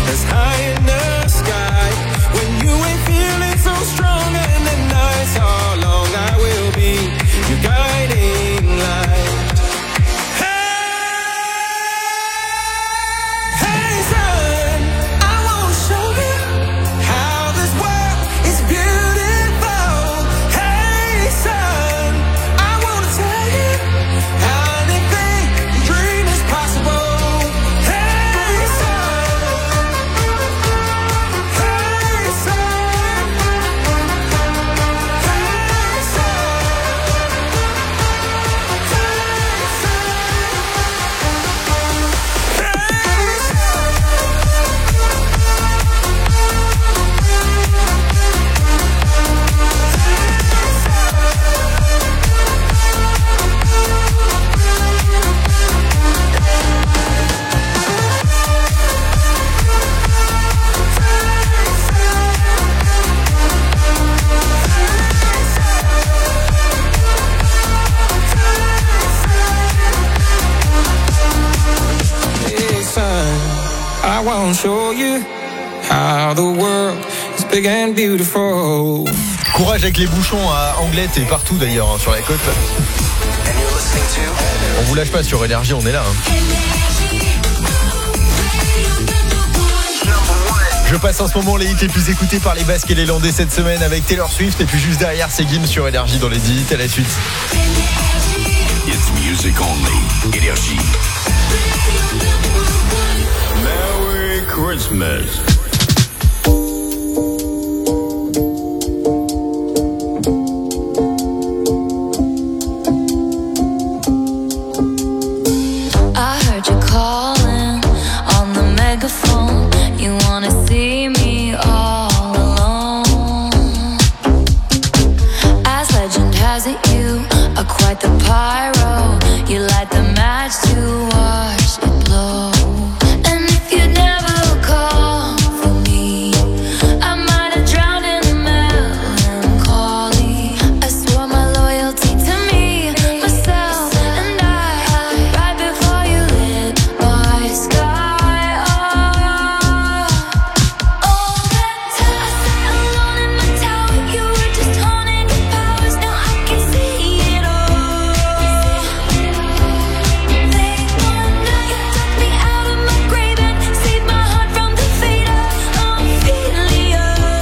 as high in the sky. When you ain't feeling so strong and the nights are long, I will be your guiding light. I won't show you how the world is big and beautiful. Courage avec les bouchons à Anglette et partout d'ailleurs sur la côte. On vous lâche pas sur Énergie, on est là. Je passe en ce moment les hits les plus écoutés par les Basques et les Landais cette semaine avec Taylor Swift et puis juste derrière c'est Gims sur Énergie dans les 10 hits à la suite. It's music only. Énergie. Merry Christmas. I heard you calling on the megaphone. You wanna see me all alone. As legend has it, you are quite the pyro. You light the match to watch it blow. And if you'd never call for me, I might have drowned in melancholy. I swore my loyalty to me, myself, and I. Right before you lit my sky up. All that time I sat alone in my tower, you were just honing your powers. Now I can see it all. Late one night, you took me out of my grave and saved my heart from the fate of Ophelia.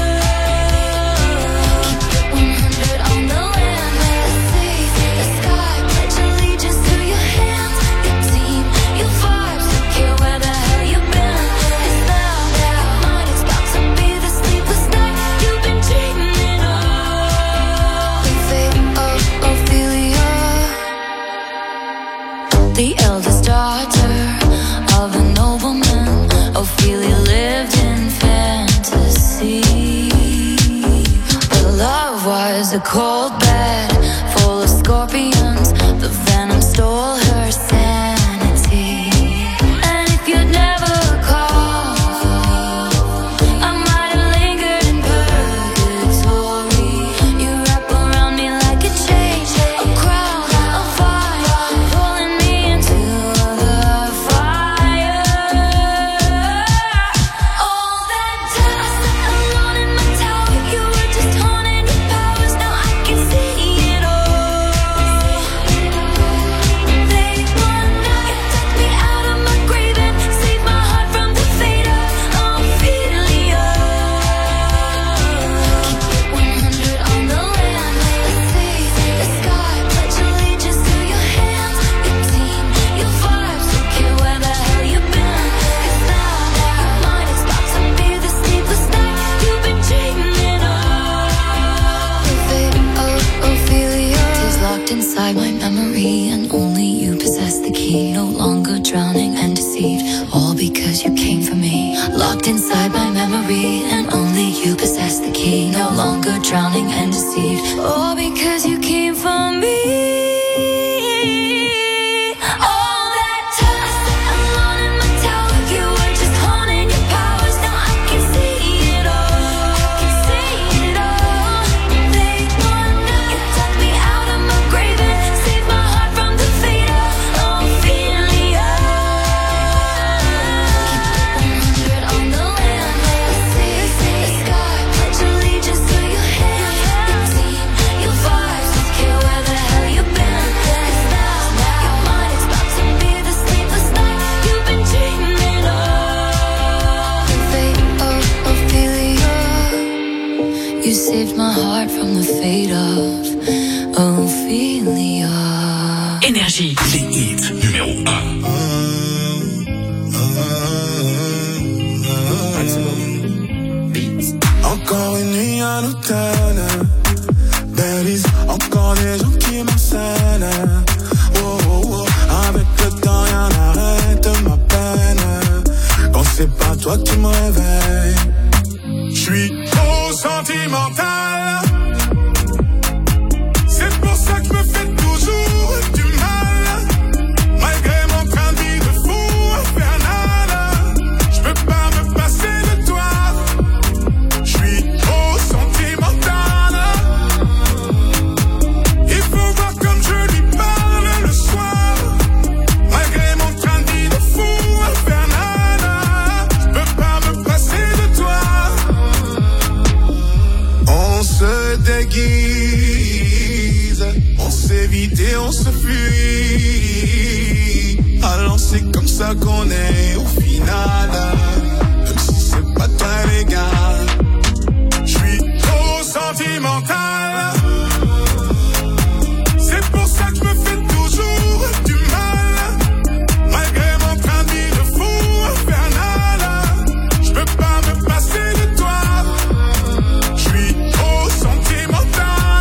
Keep it 100 on the land, the sea, the sky. Pledge allegiance to your hands, your team, your vibes. Don't care where the hell you've been. It's now, mine. It's about to be the sleepless night you've been dreaming of. The fate of Ophelia. The eldest daughter of a nobleman, Ophelia lived in fantasy. But love was a cold bed full of scorpions. The venom stole her sanity. And if you'd never called for me, I might have lingered in purgatory. You wrap around me like a chain, a crown, a fire, pulling me into the fire. All that time I sat alone in my tower, you were just honing your powers. Now I can see it all. Late one night, you took me out of my grave and saved my heart from the fate of Ophelia. Keep it 100 on the land, the sea, the sky. Pledge allegiance to your hands, your team, your vibes. Don't care where the hell you've been. It's now, mine. It's about to be the sleepless night you've been dreaming of. The fate of Ophelia is locked inside my memory, and only you possess the key. No longer drowning and deceived, all because you came for me. Locked inside my memory, and only you possess the key. No longer drowning and deceived, all because you came for me. All that time I sat alone in my tower, you were just honing your powers. Now I can see it all. I can see it all. Late one night, you took me out of my grave and saved my heart from the fate of Ophelia. Keep it 100 on the land. beat of Ophelia. Énergie. Les hits numéro 1. Encore une nuit à l'hôtel, Belize, encore des gens qui m'harcèlent. Oh, oh, oh. Avec le temps rien n'arrête ma peine. Quand c'est pas toi qui me réveille, j'suis trop sentimental. C'est pour ça que je me fais toujours du mal. Malgré mon train de vie de fou infernal, j'peux pas me passer de toi. J'suis trop sentimental. Il faut voir comme je lui parle le soir. Malgré mon train de vie de fou infernal, j'peux pas me passer de toi. On se déguise, on s'évite et on se fuit. Alors c'est comme ça qu'on est au final. Même si c'est pas très légal, j'suis trop sentimental. C'est pour ça que je me fais toujours du mal. Malgré mon train de vie de fou infernal, j'peux pas me passer de toi. J'suis trop sentimental.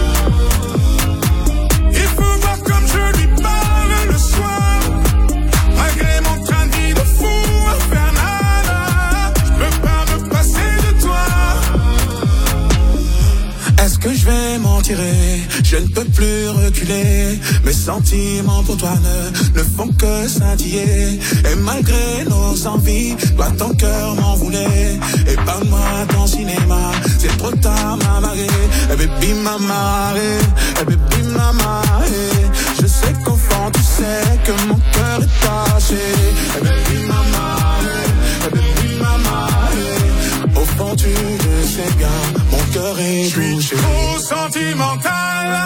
Il faut voir comme je lui parle le soir. Malgré mon train de vie de fou infernal, j'peux pas me passer de toi. Est-ce que je vais m'en tirer? Je ne peux plus reculer. Mes sentiments pour toi ne font que scintiller. Et malgré nos envies, toi ton cœur m'en voulait. Épargne-moi ton cinéma, c'est trop tard m'a marré. Eh baby m'a marré, eh baby m'a marré. Je sais qu'au fond tu sais que mon cœur est taché. Eh baby m'a marré, eh baby m'a marré. Au fond tu le sais bien, mon cœur est touché. Je suis trop sentimental.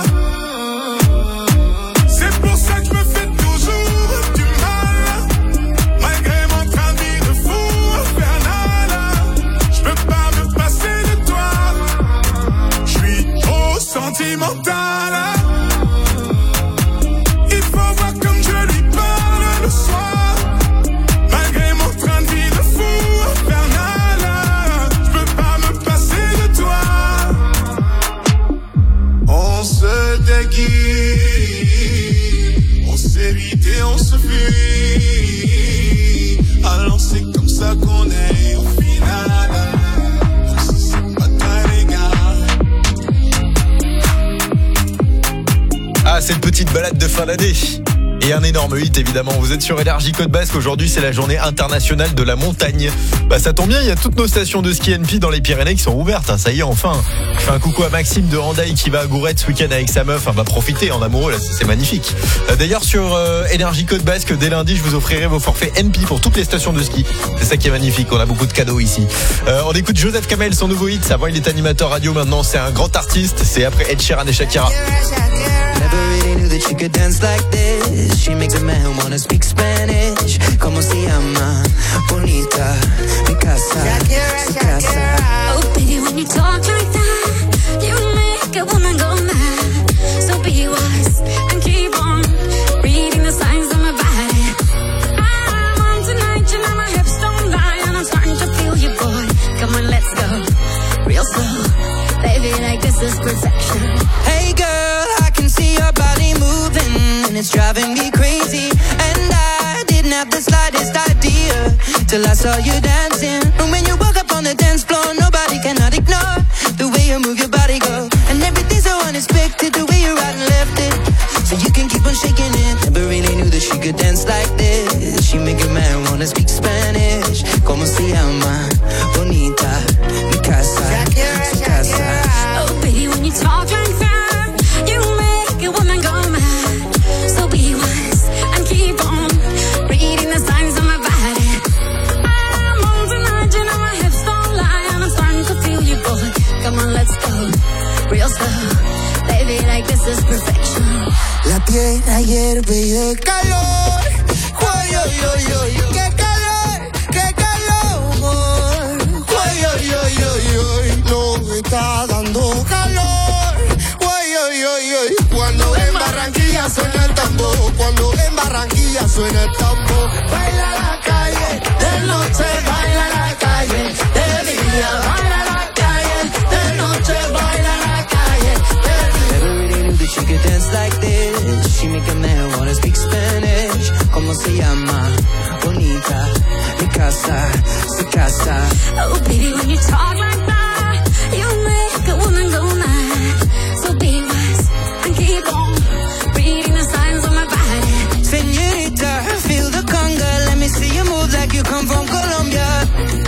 C'est pour ça que je me fais toujours du mal. Malgré mon train de vie de fou infernal, j'peux pas me passer de toi. J'suis trop sentimental. Il faut voir comme je lui parle le soir. Malgré mon train de vie de fou infernal, j'peux pas me passer de toi. On se déguise, on s'évite et on se fuit. Alors c'est comme ça qu'on est au final. Même si c'est pas très légal. Ah, cette petite balade de fin d'année. Et un énorme hit évidemment, vous êtes sur Énergie Côte Basque, aujourd'hui c'est la journée internationale de la montagne. Bah ça tombe bien, il y a toutes nos stations de ski NP dans les Pyrénées qui sont ouvertes, hein, ça y est enfin. Je fais un coucou à Maxime de Handaï qui va à Gourette ce week-end avec sa meuf, va profiter en amoureux là, c'est magnifique. D'ailleurs sur Énergie Côte Basque, dès lundi je vous offrirai vos forfaits NP pour toutes les stations de ski. C'est ça qui est magnifique, on a beaucoup de cadeaux ici. On écoute Joseph Kamel, son nouveau hit, avant il est animateur radio, maintenant c'est un grand artiste, c'est après Ed Sheeran et Shakira. Never really knew that she could dance like this. She makes a man wanna speak Spanish. Como se llama? Bonita, mi casa, su casa. Oh, baby, when you talk like that, you make a woman go mad. So be wise and keep on reading the signs of my body. I'm on tonight, you know my hips don't lie, and I'm starting to feel you, boy. Come on, let's go real slow, baby, like this is perfection. Hey girl, I can see your body moving, and it's driving me crazy. And I didn't have the slightest idea till I saw you dancing. And when you walk up on the dance floor, nobody cannot ignore the way you move your body, girl. And everything's so unexpected, the way you right and left it, so you can keep on shaking it. Never really knew that she could dance like this. She make a man wanna speak Spanish. Como se llama? Bonita, mi casa, su casa. Oh, baby, when you talk like that, you make a woman go mad. So be wise and keep on reading the signs of my body. I'm on tonight, you know my hips don't lie, and I'm starting to feel you, boy. Come on, let's go real slow, baby, like this is perfection. La tierra hierve y de calor. Ay, ay, ay, ay, qué calor, qué calor. Ay, ay, ay, ay, ay, no me está dando calor. Barranquilla suena el tambor, cuando en Barranquilla suena el tambor. Baila la calle, de noche baila la calle, de día baila la calle, de noche baila la calle, de Never really knew that she could dance like this. She make a man wanna speak Spanish. Como se llama? Bonita, mi casa, su casa. Oh, baby, when you talk like that, you make a woman go mad. So be wise and keep on reading the signs on my body. Señorita, feel the conga. Let me see you move like you come from Colombia.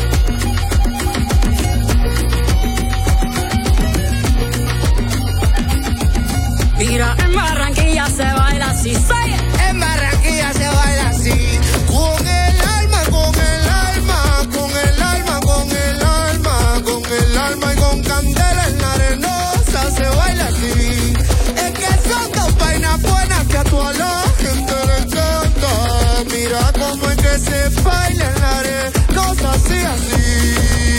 Mira, en Barranquilla se baila así, say it. En Barranquilla se baila así, con el alma, con el alma, con el alma, con el alma, con el alma y con candela en la arenosa se baila así. Es que son dos vainas buenas que a toda la gente le encanta. Mira cómo es que se baila en la arenosa así, así.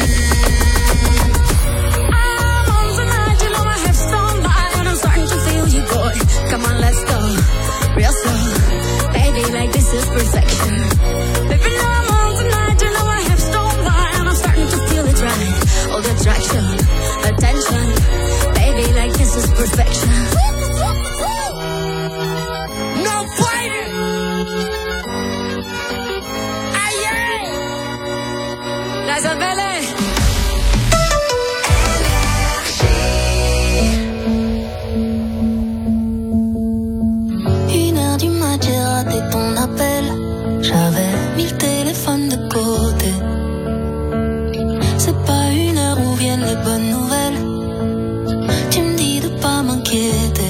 I'm on tonight, you know my hips don't lie, and I'm starting to feel you, boy. Come on, let's go, real slow, baby, like this is perfection. Baby, now I'm on tonight, you know my hips don't lie, and I'm starting to feel it right. All the attraction, attention, baby, like this is perfection. No fighting. Aye, Gracias, Bele. Une heure du mat, j'ai raté ton appel. J'avais mis le téléphone de côté. C'est pas une heure où viennent les bonnes nouvelles. Tu me dis de pas m'inquiéter.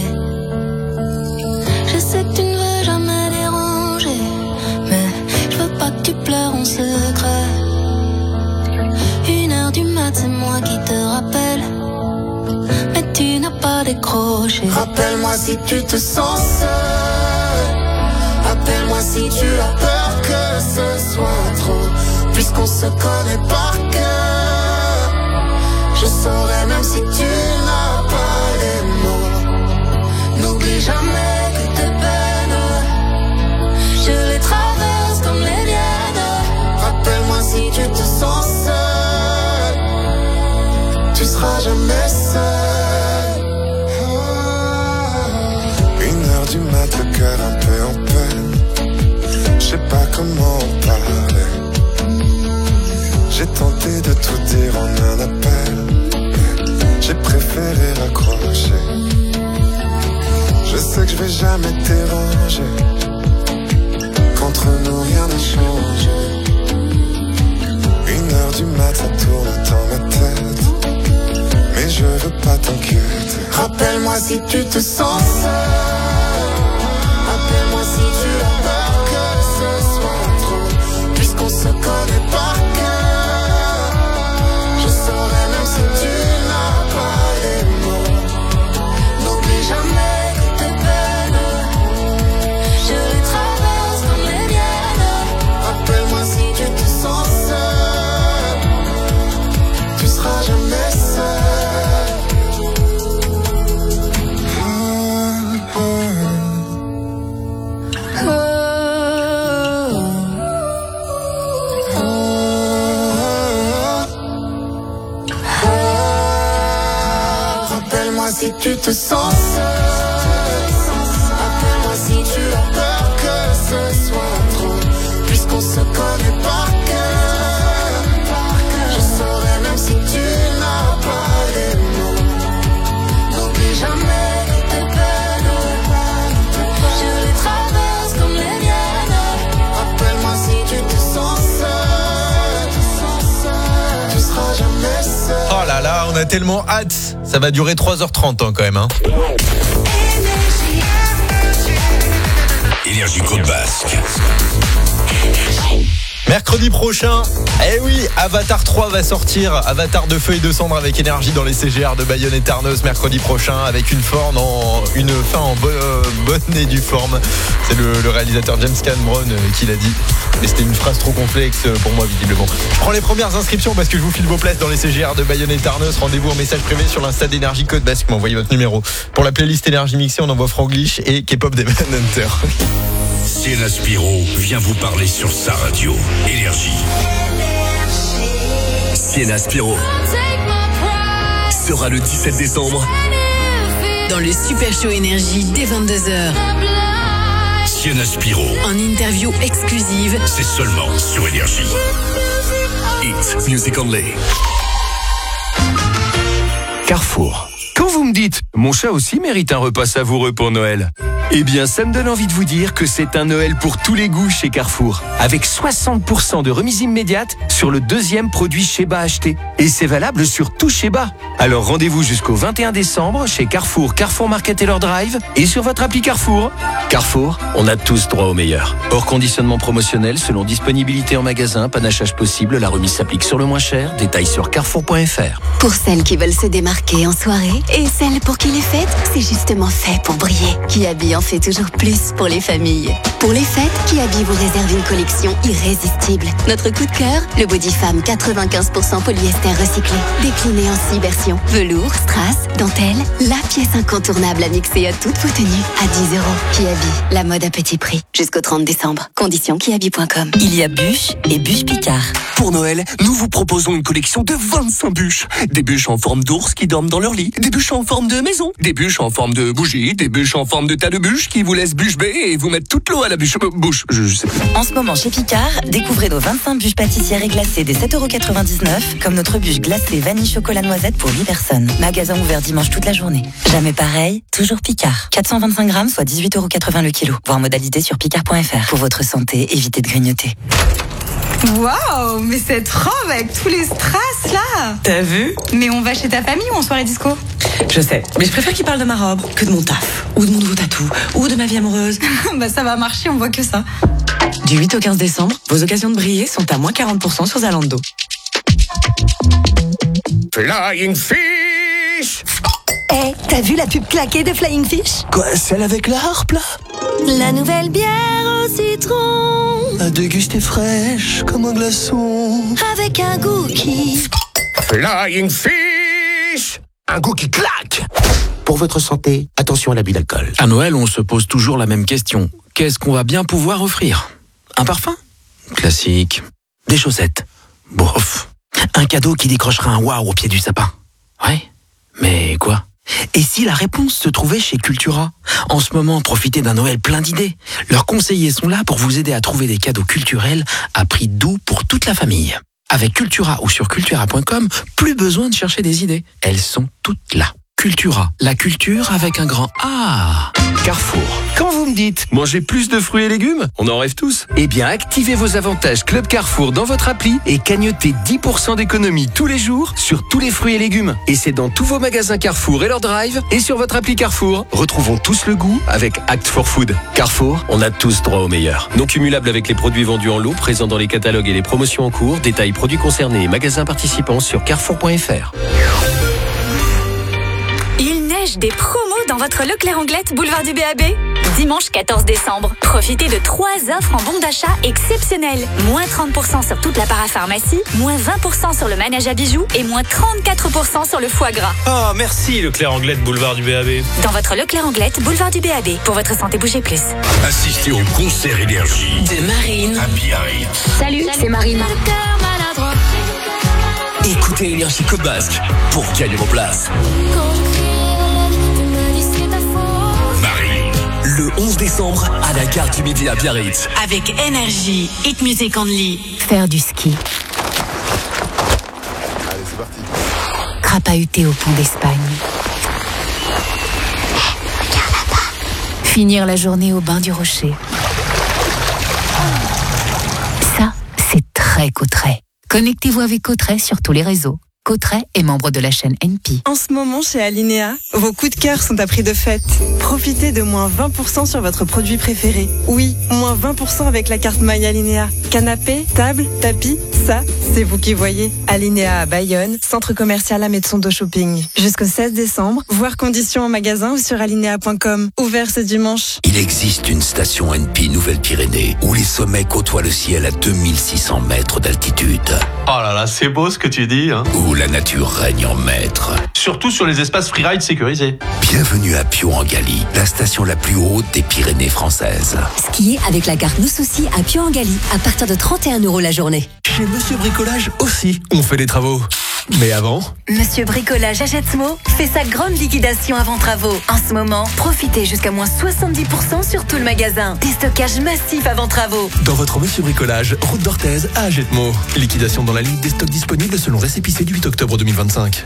Je sais que tu ne veux jamais déranger, mais je veux pas que tu pleures en secret. Une heure du mat, c'est moi qui te rappelle, mais tu n'as pas décroché. rappelle-moi si tu te sens seul. Appelle-moi si tu as peur que ce soit trop. Puisqu'on se connaît par cœur, je saurais même si tu n'as pas les mots. N'oublie jamais que tes peines, je les traverse comme les miennes. Rappelle-moi si tu te sens seul, tu seras jamais seul. Une heure du mat, le cœur un peu en peine. Je sais pas comment en parler. J'ai tenté de tout dire en un appel, mais j'ai préféré raccrocher. Je sais que je vais jamais te déranger. Qu'entre nous rien ne change. Une heure du mat, ça tourne dans ma tête, mais je veux pas t'inquiéter. Rappelle-moi si tu te sens seul. Appelle-moi si tu as peur que ce soit trop. Puisqu'on se connaît par cœur, je saurais même si tu n'as pas les mots. N'oublie jamais que tes peines, je les traverse comme les miennes. Rappelle-moi si tu te sens seul, tu seras jamais seul. Rappelle-moi si tu te sens seul. Appelle-moi si tu as peur que ce soit trop. Puisqu'on se connaît par cœur, je saurais même si tu n'as pas les mots. N'oublie jamais que tes peines, je les traverse comme les miennes. Rappelle-moi si tu te sens seul, tu seras jamais seul. Oh là là, on a tellement hâte. Ça va durer 3h30 quand même. Hein. Énergie Côte Basque. Mais Mercredi prochain, eh oui, Avatar 3 va sortir. Avatar de feu et de cendre avec énergie dans les CGR de Bayonne et Tarnos mercredi prochain avec une fin en bonne et due forme. C'est le réalisateur James Cameron qui l'a dit. Mais c'était une phrase trop complexe pour moi visiblement. Je prends les premières inscriptions parce que je vous file vos places dans les CGR de Bayonne et Tarnos. Rendez-vous en message privé sur l'Insta d'Énergie Code Basque. Envoyez votre numéro. Pour la playlist Énergie mixée, on envoie Franglish et K-pop des Manhunter. Sienna Spiro vient vous parler sur sa radio. Énergie. Sienna Spiro sera le 17 décembre dans le Super Show Énergie dès 22h. Sienna Spiro En interview exclusive. C'est seulement sur Énergie. It's Music Only. Carrefour. Quand vous me dites « Mon chat aussi mérite un repas savoureux pour Noël », eh bien, ça me donne envie de vous dire que c'est un Noël pour tous les goûts chez Carrefour. Avec 60% de remise immédiate sur le deuxième produit Sheba acheté. Et c'est valable sur tout Sheba. Alors rendez-vous jusqu'au 21 décembre chez Carrefour, Carrefour Market et leur drive et sur votre appli Carrefour. Carrefour, on a tous droit au meilleur. Hors conditionnement promotionnel, selon disponibilité en magasin, panachage possible, la remise s'applique sur le moins cher. Détails sur carrefour.fr. Pour celles qui veulent se démarquer en soirée et celles pour qui les fêtes, c'est justement fait pour briller. Kiabi en fait toujours plus pour les familles. Pour les fêtes, Kiabi vous réserve une collection irrésistible. Notre coup de cœur, le Body Femme 95% polyester recyclé. Décliné en 6 versions. Velours, strass, dentelle, la pièce incontournable à mixer à toutes vos tenues à 10 €. Kiabi, la mode à petit prix. Jusqu'au 30 décembre. Conditions kiabi.com. Il y a Bûche et Bûche Picard. Pour Noël, nous vous proposons une collection de 25 bûches. Des bûches en forme d'ours qui dorment dans leur lit, des bûches en forme de maison, des bûches en forme de bougie, des bûches en forme de tas de bûches qui vous laissent bûche bée et vous mettent toute l'eau à la bouche. Je sais plus. En ce moment chez Picard, découvrez nos 25 bûches pâtissières et glacées des 7,99 €, comme notre bûche glacée vanille chocolat noisette pour 8 personnes. Magasin ouvert dimanche toute la journée. Jamais pareil, toujours Picard. 425 grammes, soit 18,80 € le kilo. Voir modalité sur picard.fr. Pour votre santé, évitez de grignoter. Waouh, mais cette robe avec tous les strass là. T'as vu? Mais on va chez ta famille ou en soirée disco? Je sais, mais je préfère qu'il parle de ma robe que de mon taf, ou de mon nouveau tatou, ou de ma vie amoureuse. Bah ça va marcher, on voit que ça. Du 8 au 15 décembre, vos occasions de briller sont à moins 40% sur Zalando. Flying Fish. Eh, t'as vu la pub claquée de Flying Fish? Quoi, celle avec la harpe là? La nouvelle bière au citron, À déguster fraîche comme un glaçon. avec un goût qui... Flying Fish. Un goût qui claque. Pour votre santé, attention à l'abus d'alcool. À Noël, on se pose toujours la même question. Qu'est-ce qu'on va bien pouvoir offrir? Un parfum? Classique. Des chaussettes? Bof. Un cadeau qui décrochera un waouh au pied du sapin? Ouais. Mais quoi? Et si la réponse se trouvait chez Cultura? En ce moment, profitez d'un Noël plein d'idées. Leurs conseillers sont là pour vous aider à trouver des cadeaux culturels à prix doux pour toute la famille. Avec Cultura ou sur cultura.com, plus besoin de chercher des idées. Elles sont toutes là. Cultura, la culture avec un grand A. Carrefour. Quand vous me dites « Mangez plus de fruits et légumes », on en rêve tous. Eh bien, activez vos avantages Club Carrefour dans votre appli et cagnotez 10% d'économie tous les jours sur tous les fruits et légumes. Et c'est dans tous vos magasins Carrefour et leur drive et sur votre appli Carrefour. Retrouvons tous le goût avec Act for Food. Carrefour, on a tous droit au meilleur. Non cumulable avec les produits vendus en lot, présents dans les catalogues et les promotions en cours. Détails produits concernés et magasins participants sur carrefour.fr. Il neige des promos dans votre Leclerc Anglette, boulevard du BAB. Dimanche 14 décembre, profitez de 3 offres en bon d'achat exceptionnelles. Moins 30% sur toute la parapharmacie, moins 20% sur le manège à bijoux et moins 34% sur le foie gras. Ah, merci Leclerc Anglette, boulevard du BAB. Dans votre Leclerc Anglette, boulevard du BAB. Pour votre santé, bougez plus. Assistez au concert Énergie De Marine. à Biarritz. Salut, c'est Marine. Écoutez Énergie Côte Basque pour gagner vos places. Marie, le 11 décembre à la gare du Midi à Biarritz. Avec Énergie, Hit Music Only. Faire du ski. Allez, c'est parti. Crapahuter au pont d'Espagne. Finir la journée au bain du Rocher. Ça, c'est très Cotterêts. Connectez-vous avec Cotterêts sur tous les réseaux. Cauterets est membre de la chaîne NP. En ce moment, chez Alinea, vos coups de cœur sont à prix de fête. Profitez de moins 20% sur votre produit préféré. Oui, moins 20% avec la carte My Alinea. Canapé, table, tapis, ça, c'est vous qui voyez. Alinea à Bayonne, centre commercial à Metsondo Shopping. Jusqu'au 16 décembre, voir conditions en magasin ou sur alinea.com. Ouvert ce dimanche. Il existe une station NP Nouvelle-Pyrénées où les sommets côtoient le ciel à 2600 mètres d'altitude. Oh là là, c'est beau ce que tu dis. Hein. Où la nature règne en maître. Surtout sur les espaces freeride sécurisés. Bienvenue à Piau-en-Galie, la station la plus haute des Pyrénées françaises. Skier avec la carte Nos Soucis à Piau-en-Galie à partir de 31 € la journée. Chez Monsieur Bricolage aussi, on fait des travaux. Mais avant... Monsieur Bricolage à Jetsmo fait sa grande liquidation avant travaux. En ce moment, profitez jusqu'à moins 70% sur tout le magasin. Des stockages massifs avant travaux. Dans votre Monsieur Bricolage, route d'Orthez à Jetmo. Liquidation dans la ligne des stocks disponibles selon récépissé du 8 octobre 2025.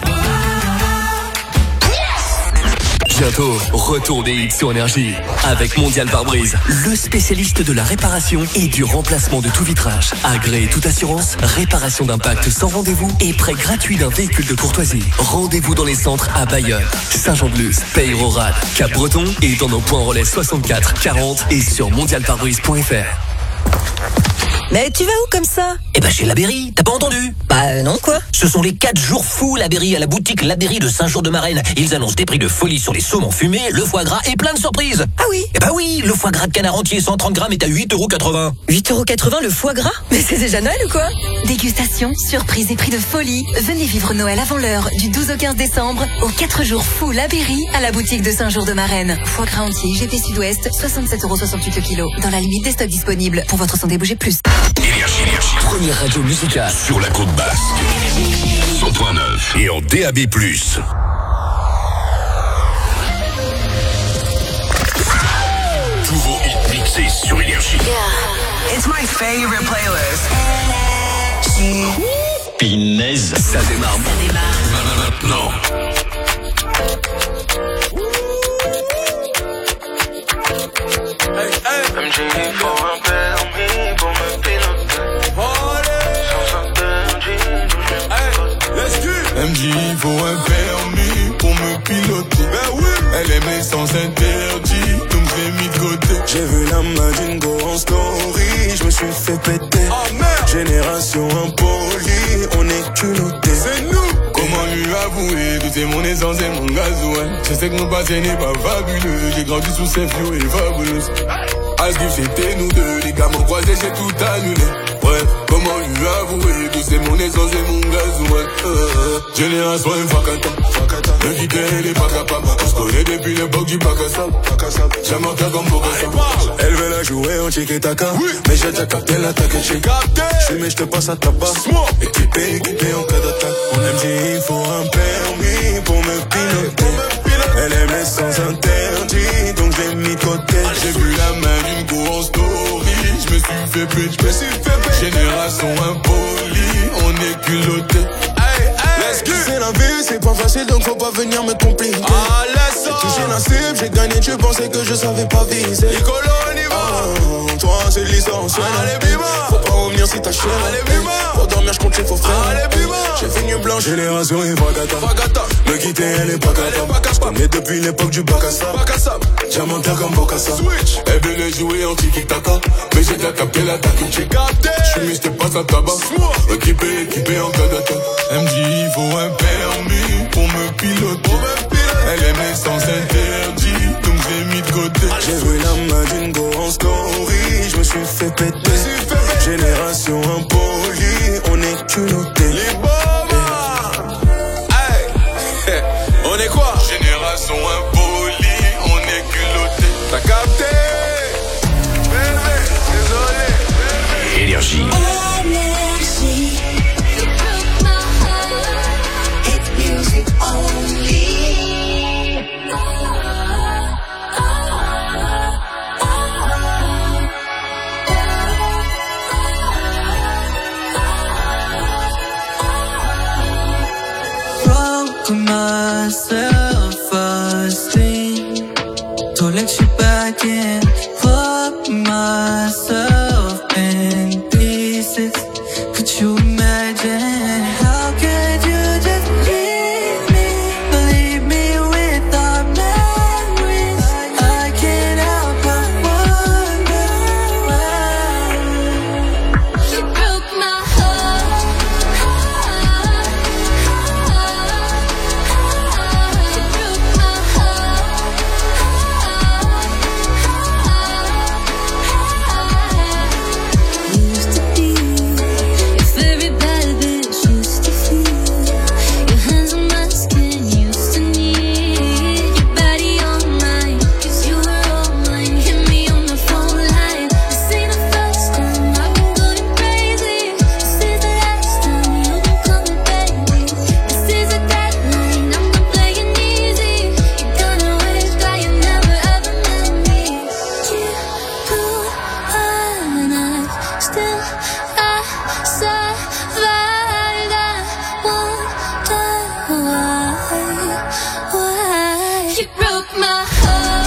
Bientôt, retour des hits sur Énergie avec Mondial Pare-Brise, le spécialiste de la réparation et du remplacement de tout vitrage. Agréé toute assurance, réparation d'impact sans rendez-vous et prêt gratuit d'un véhicule de courtoisie. Rendez-vous dans les centres à Bayonne, Saint-Jean-de-Luz, Peyrorade, Cap-Breton et dans nos points relais 64, 40 et sur mondialparebrise.fr. Mais tu vas où comme ça? Eh ben chez Labéry, t'as pas entendu? Bah non quoi? Ce sont les 4 jours fous Labéry à la boutique Labéry de Saint-Jean-de-Marennes. Ils annoncent des prix de folie sur les saumons fumés, le foie gras et plein de surprises. Ah oui? Eh ben oui, le foie gras de canard entier 130 grammes est à 8,80 €. 8,80 € le foie gras? Mais c'est déjà Noël ou quoi? Dégustation, surprise et prix de folie. Venez vivre Noël avant l'heure du 12 au 15 décembre aux 4 jours fous Labéry à la boutique de Saint-Jean-de-Marennes. Foie gras entier IGP Sud-Ouest, 67,68 € le kilo. Dans la limite des stocks disponibles. Pour votre santé, bougez plus. Énergie, Première radio musicale sur la côte basque. 100.9 et en DAB+. Tous vos hits mixés sur Énergie. Yeah. It's my favorite playlist. Pinaise. Ça démarre. Non. MJ faut un permis pour me piloter. Sans interdit, MJ faut un permis pour me piloter. Ben oui. Elle aimait sans interdit, donc j'ai mis de côté. J'ai vu la Madingo en story, je me suis fait péter. Oh merde. Génération impolie, on est culottés. C'est nous. Comment lui avouer que c'est mon essence et mon gasoil? Je sais que mon passé n'est pas fabuleux. J'ai grandi sous ces vieux et fabuleux. À ce que c'était nous deux, les gars m'ont croisé, j'ai tout annulé. Ouais, comment lui avouer que c'est mon essence et mon gasoil? Génération infacata, le guider elle est pas capable. On se connaît depuis l'époque du bac à sable. J'aime un comme Bogassa. Elle veut la jouer en tiki-taka, mais j'ai déjà capté l'attaque et j'ai capté. J'fume et j'te passe à tabac. Équipé en cas d'attaque. On MJ, il faut un permis pour me piloter. Elle aimait sans interdit, donc je l'ai mis de côté. J'ai vu la main d'une go en story, je me suis fait péter. Génération impolie, on est culotté. C'est la vie, c'est pas facile, donc faut pas venir me compliquer. J'ai touché la cible, j'ai gagné, tu pensais que je savais pas viser. Toi c'est l'essentiel. Faut pas revenir si t'as cher. Pour dormir, j'compte les faux frères. J'ai fini blanc, génération et Vagata. Me quitter, elle est pas capable. J'connais depuis l'époque du bac à sable. Diamantaire comme Bocassa. Elle venait jouer en tiki-taka, mais j'ai déjà capté l'attaque. J'ai capté. J'fume, j'te passe à tabac. Équipé en cas d'attaque. MJ, il faut un permis pour me piloter. Elle aimait sans interdit, donc j'ai mis de côté. J'ai vu la Madingo en story, je me suis fait péter. Génération impolie, on est culottés. Les bombes. Hey. On est quoi? Génération impolie, on est culottés. T'as capté? Désolé. Énergie. Myself esteem. Don't let you back in. Put myself in pieces. Could you imagine? How could you just still I survived. I wonder why you broke my heart.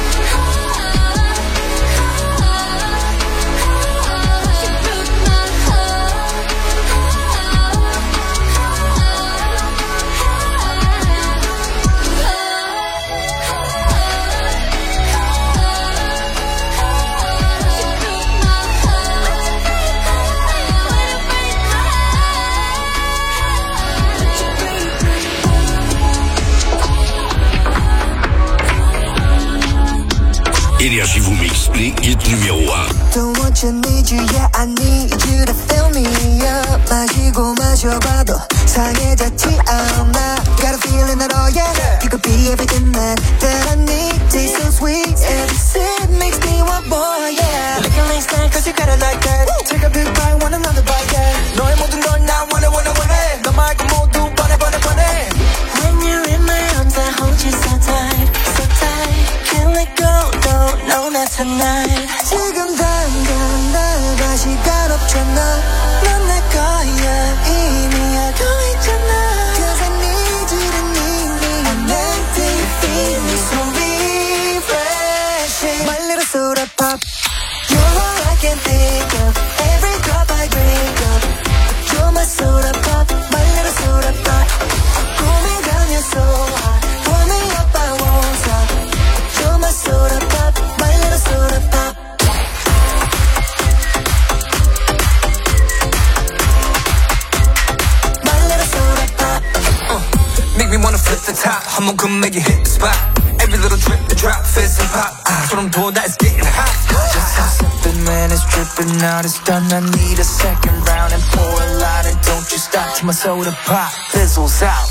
Énergie vous mix, les hits numéro 1. Don't want you, need you, yeah I need you to fill me up. 마시고 마셔봐도 상해졌지 않아. Got a feeling that oh yeah, you could be everything that I need. Taste so sweet, every sip makes me want more, yeah. Licking like snack cause you got it like that. Take a big bite, want another bite, yeah. 너의 모든 걸 나 원해 너 말고 모두 원해 When you're in my arms I hold you so tight, so tight. Can't let go, no, not tonight. 지금 당장 나가 시간 없잖아. 넌 내 거야 이미 알고 있잖아. Cause I need you to need me. I'm meant to feel me so refreshing. My little soda pop. You're all I can think of. Every drop I drink up. You're my soda pop. My little soda pop. Pull me down, you're so hot. Pull me up, I won't stop. You're my soda pop. My little soda pop. My little soda pop. Make me wanna flip the top. 한번큼 make it hit the spot. Every little drip, the drop, fizz and pop. 소름 돋아, it's getting hot. Just stop sipping, man, it's dripping out. It's done, I need a second round and pour a lot. And don't you stop till my soda pop fizzles out.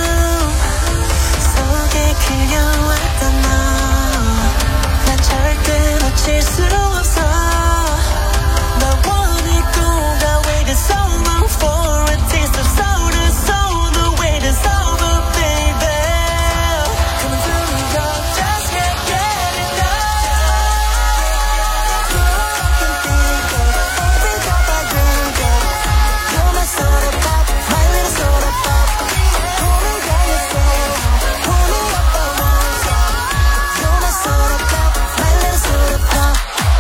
속에 그려왔던 너. 난 절대 놓칠 수 없어. 나 원했고 나 waited so long for a taste of soda. So the wait is over, baby. Coming through me, girl, just can't get enough. All I can think of, every drop I drink of. You're my soda pop, my little soda pop. Pull me down, you're so hot. Pull me up, I won't stop. You're my soda pop, my little soda pop.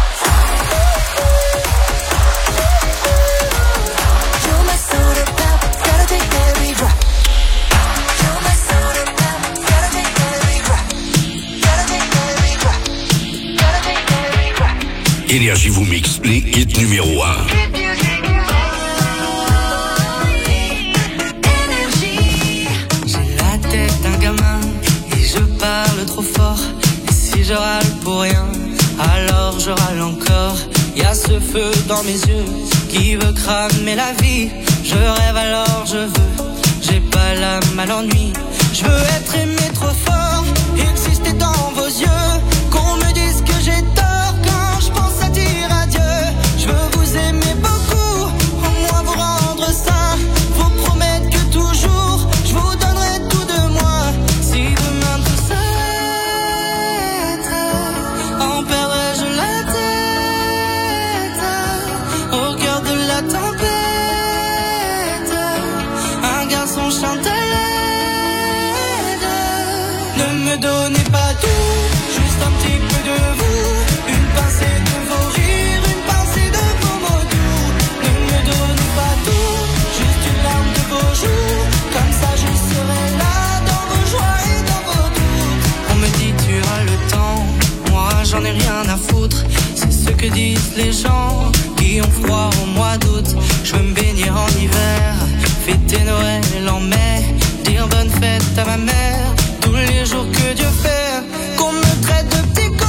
You're my soda pop, gotta take every drop. You're my soda pop, gotta take every drop. Gotta take every drop. Gotta take every drop. Énergie vous mix, les hits numéro 1. J'ai la tête d'un gamin et je parle trop fort. Et si je râle pour rien, alors je râle encore. Y'a ce feu dans mes yeux qui veut cramer la vie. Je rêve alors je veux, j'ai pas l'âme à l'ennui. Je veux être aimé trop fort, exister dans vos yeux. Qu'on me dise que j'ai tort quand je pense à dire adieu. Je veux vous aimer beaucoup, au moins vous rendre sain. Vous promettre que toujours je vous donnerai tout de moi. Si demain tout s'arrête, en perdrais-je la tête au cœur de la tempête. Un garçon chante à l'aide. Ne me donnez pas tout, juste un petit peu de vous. Une pincée de vos rires, une pincée de vos mots doux. Ne me donnez pas tout, juste une larme de vos joues. Comme ça je serai là dans vos joies et dans vos doutes. On me dit tu as le temps, moi j'en ai rien à foutre. C'est ce que disent les gens qui ont froid au mois d'août. Je veux me baigner en hiver, fêter Noël en mai, dire bonne fête à ma mère tous les jours que Dieu fait. Qu'on me traite de petit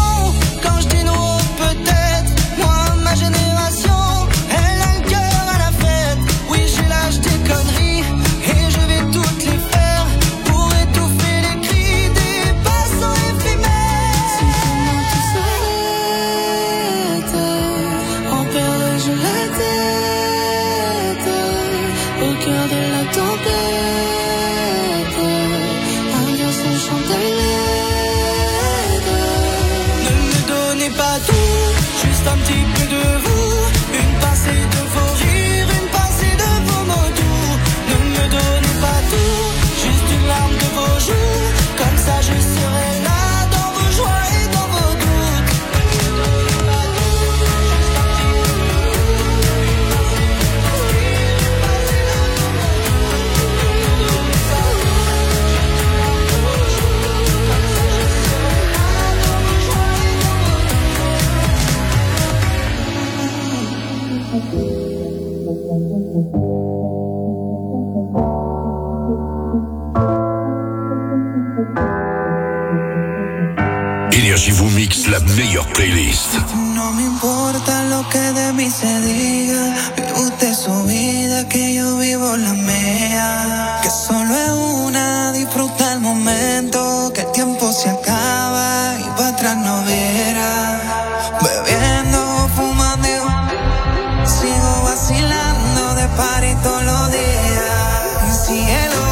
Énergie vous mixe la meilleure playlist. No me importa lo que de mí se diga. Vive usted su vida, que yo vivo la mía. Que solo es una, disfruta el momento. Que el tiempo se acaba y para atrás no verá. Bebiendo, fumando, sigo vacilando de party todos los días. Mi cielo.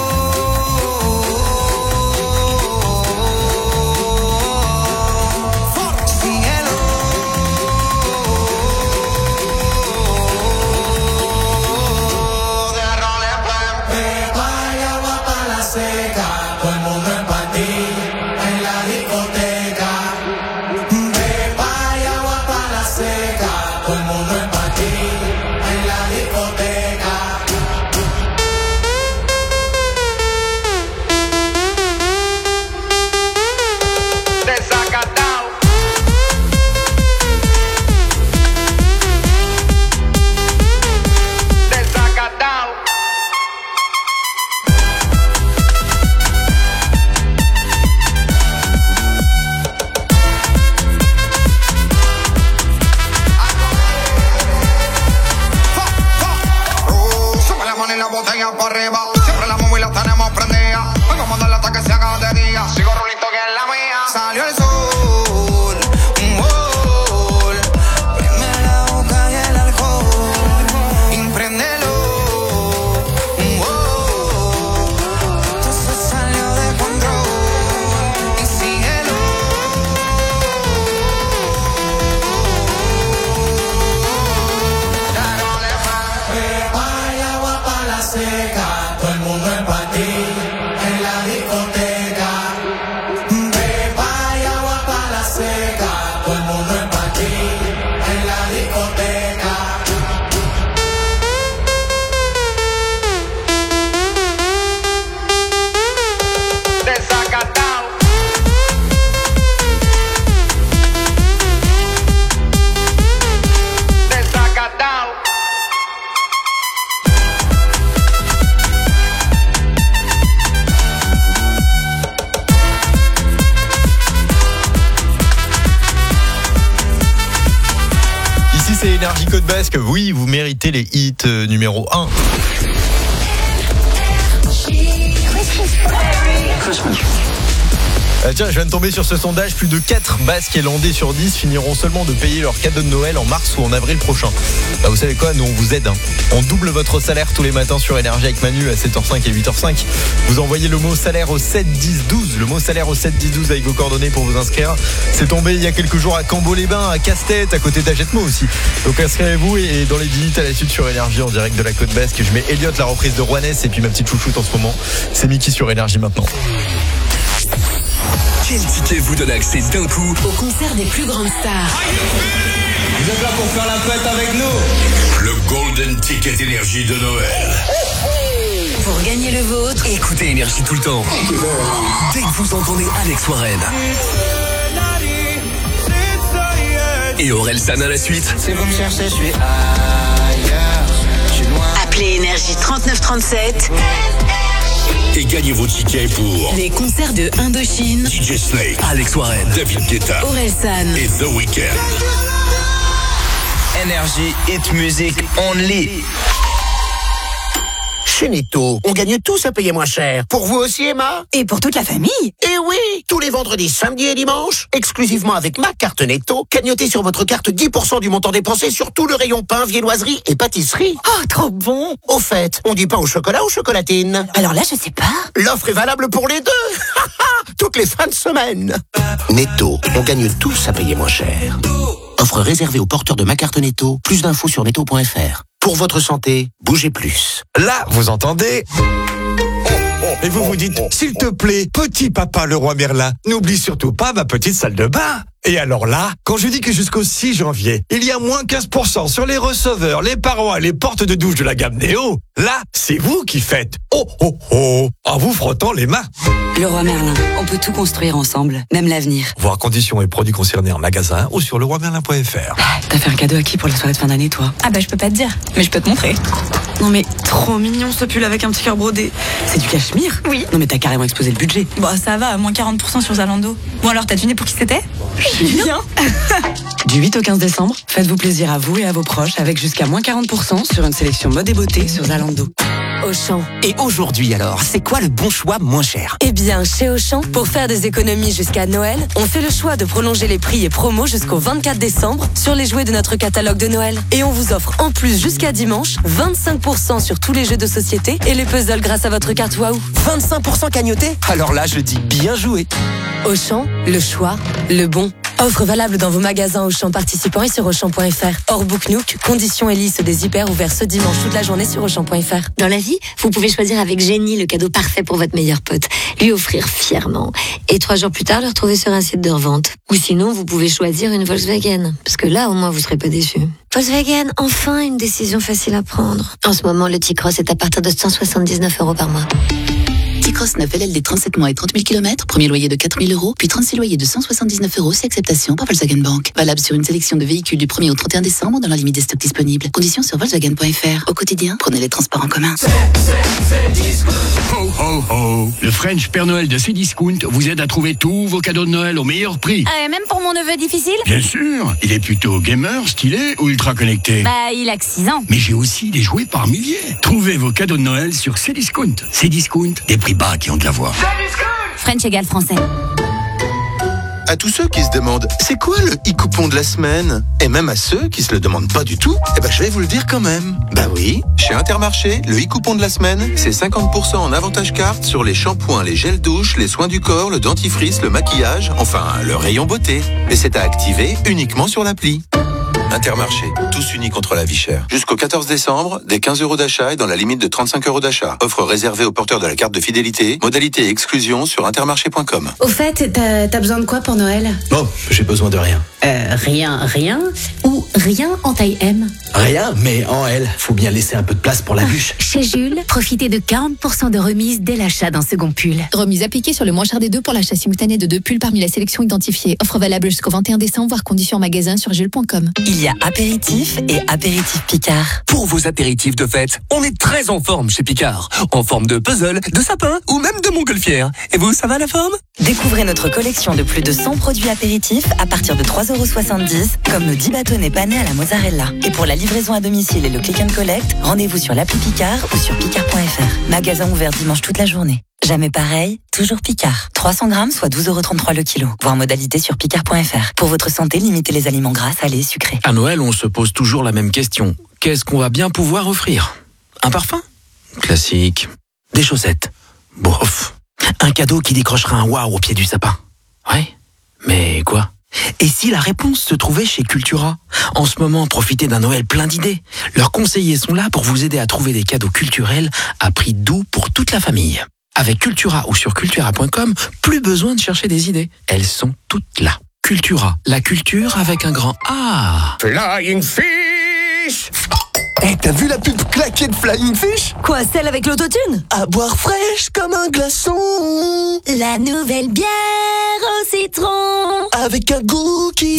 Énergie Côte Basque, oui, vous méritez les hits numéro 1. Tiens, je viens de tomber sur ce sondage. Plus de 4 Basques et Landais sur 10 finiront seulement de payer leur cadeau de Noël en mars ou en avril prochain. Bah, vous savez quoi, nous on vous aide. On double votre salaire tous les matins sur Énergie avec Manu à 7h05 et 8h05. Vous envoyez le mot salaire au 7 10 12. Le mot salaire au 7 10 12 avec vos coordonnées pour vous inscrire. C'est tombé il y a quelques jours à Cambo-les-Bains, à Casse-Tête, à côté d'Agetmo aussi. Donc inscrivez-vous et dans les 10 minutes à la suite sur Énergie en direct de la Côte Basque. Je mets Elliot, la reprise de Rouennais, et puis ma petite chouchoute en ce moment. C'est Mickey sur Énergie maintenant. Quel ticket vous donne accès d'un coup au concert des plus grandes stars? Vous êtes là pour faire la fête avec nous? Le Golden Ticket Énergie de Noël. Pour gagner le vôtre, écoutez Énergie tout le temps. Dès que vous entendez Alex Warren et Orelsan à la suite. Si vous me cherchez, je suis ailleurs. Je suis loin. Appelez Énergie 3937 et gagnez vos tickets pour les concerts de Indochine, DJ Snake, Alex Warren, David Guetta, Orelsan et The Weeknd. Énergie Hit Music Only. Chez Netto, on gagne tous à payer moins cher. Pour vous aussi, Emma? Et pour toute la famille? Eh oui! Tous les vendredis, samedis et dimanches, exclusivement avec ma carte Netto, cagnotez sur votre carte 10% du montant dépensé sur tout le rayon pain, viennoiserie et pâtisserie. Oh, trop bon! Au fait, on dit pain au chocolat ou chocolatine? Alors là, je sais pas. L'offre est valable pour les deux! Toutes les fins de semaine. Netto, on gagne tous à payer moins cher. Offre réservée aux porteurs de ma carte Netto. Plus d'infos sur netto.fr. Pour votre santé, bougez plus. Là, vous entendez... Et vous vous dites, s'il te plaît, petit papa Leroy Merlin, n'oublie surtout pas ma petite salle de bain. Et alors là, quand je dis que jusqu'au 6 janvier, il y a moins 15% sur les receveurs, les parois et les portes de douche de la gamme Néo, là, c'est vous qui faites oh oh oh en vous frottant les mains. Leroy Merlin, on peut tout construire ensemble, même l'avenir. Voir conditions et produits concernés en magasin ou sur leroymerlin.fr. T'as fait un cadeau à qui pour la soirée de fin d'année, toi? Ah bah je peux pas te dire, mais je peux te montrer. Non mais trop mignon ce pull avec un petit cœur brodé. C'est du cachemire? Oui. Non mais t'as carrément explosé le budget. Bon ça va, moins 40% sur Zalando. Bon alors t'as deviné pour qui c'était? Bien. Du 8 au 15 décembre, faites-vous plaisir à vous et à vos proches avec jusqu'à moins 40% sur une sélection mode et beauté sur Zalando. Auchan. Et aujourd'hui alors, c'est quoi le bon choix moins cher? Eh bien, chez Auchan, pour faire des économies jusqu'à Noël, on fait le choix de prolonger les prix et promos jusqu'au 24 décembre sur les jouets de notre catalogue de Noël. Et on vous offre en plus jusqu'à dimanche 25% sur tous les jeux de société et les puzzles grâce à votre carte Waouh. 25% cagnoté? Alors là, je dis bien joué. Auchan, le choix, le bon. Offre valable dans vos magasins Auchan participants et sur Auchan.fr. Hors Book Nook, conditions et liste des hyper ouverts ce dimanche toute la journée sur Auchan.fr. Dans la vie, vous pouvez choisir avec génie le cadeau parfait pour votre meilleur pote. Lui offrir fièrement. Et 3 jours plus tard, le retrouver sur un site de revente. Ou sinon, vous pouvez choisir une Volkswagen. Parce que là, au moins, vous serez pas déçus. Volkswagen, enfin une décision facile à prendre. En ce moment, le T-Cross est à partir de 179 € par mois. T-Cross 9 LLD 37 mois et 30 000 km, premier loyer de 4 000 €, puis 36 loyers de 179 € si acceptation par Volkswagen Bank. Valable sur une sélection de véhicules du 1er au 31 décembre dans la limite des stocks disponibles. Conditions sur Volkswagen.fr. Au quotidien, prenez les transports en commun. Ho ho ho! Le French Père Noël de Cdiscount vous aide à trouver tous vos cadeaux de Noël au meilleur prix. Même pour mon neveu difficile? Bien sûr! Il est plutôt gamer, stylé ou ultra connecté? Bah, il a que 6 ans. Mais j'ai aussi des jouets par milliers. Trouvez vos cadeaux de Noël sur Cdiscount. Cdiscount, des prix bas qui ont de la voix. French égale français. À tous ceux qui se demandent c'est quoi le e-coupon de la semaine, et même à ceux qui se le demandent pas du tout, eh ben je vais vous le dire quand même. Bah oui, chez Intermarché, le e-coupon de la semaine, c'est 50% en avantage carte sur les shampoings, les gels douche, les soins du corps, le dentifrice, le maquillage, enfin le rayon beauté. Et c'est à activer uniquement sur l'appli. Intermarché, tous unis contre la vie chère. Jusqu'au 14 décembre, des 15 € d'achat et dans la limite de 35 € d'achat. Offre réservée aux porteurs de la carte de fidélité. Modalité et exclusion sur intermarché.com. Au fait, t'as besoin de quoi pour Noël? Bon, j'ai besoin de rien. Rien ou rien en taille M? Rien, mais en L. Faut bien laisser un peu de place pour la bûche. Chez Jules, profitez de 40% de remise dès l'achat d'un second pull. Remise appliquée sur le moins cher des deux pour l'achat simultané de 2 pulls parmi la sélection identifiée. Offre valable jusqu'au 21 décembre, voire conditions en magasin sur jules.com. Il y a apéritif et apéritif Picard. Pour vos apéritifs de fête, on est très en forme chez Picard. En forme de puzzle, de sapin ou même de montgolfière. Et vous, ça va la forme? Découvrez notre collection de plus de 100 produits apéritifs à partir de 3,70 €, comme nos 10 bâtonnets panés à la mozzarella. Et pour la livraison à domicile et le click and collect, rendez-vous sur l'appli Picard ou sur picard.fr. Magasin ouvert dimanche toute la journée. Jamais pareil, toujours Picard. 300 grammes, soit 12,33 € le kilo. Voir modalité sur picard.fr. Pour votre santé, limitez les aliments gras, salés et sucrés. À Noël, on se pose toujours la même question. Qu'est-ce qu'on va bien pouvoir offrir? Un parfum? Classique. Des chaussettes? Bof. Un cadeau qui décrochera un waouh au pied du sapin? Ouais. Mais quoi? Et si la réponse se trouvait chez Cultura? En ce moment, profitez d'un Noël plein d'idées. Leurs conseillers sont là pour vous aider à trouver des cadeaux culturels à prix doux pour toute la famille. Avec Cultura ou sur cultura.com, plus besoin de chercher des idées. Elles sont toutes là. Cultura, la culture avec un grand A. Flying Fish! T'as vu la pub claquée de Flying Fish? Quoi, celle avec l'autotune? À boire fraîche comme un glaçon. La nouvelle bière au citron. Avec un goût qui...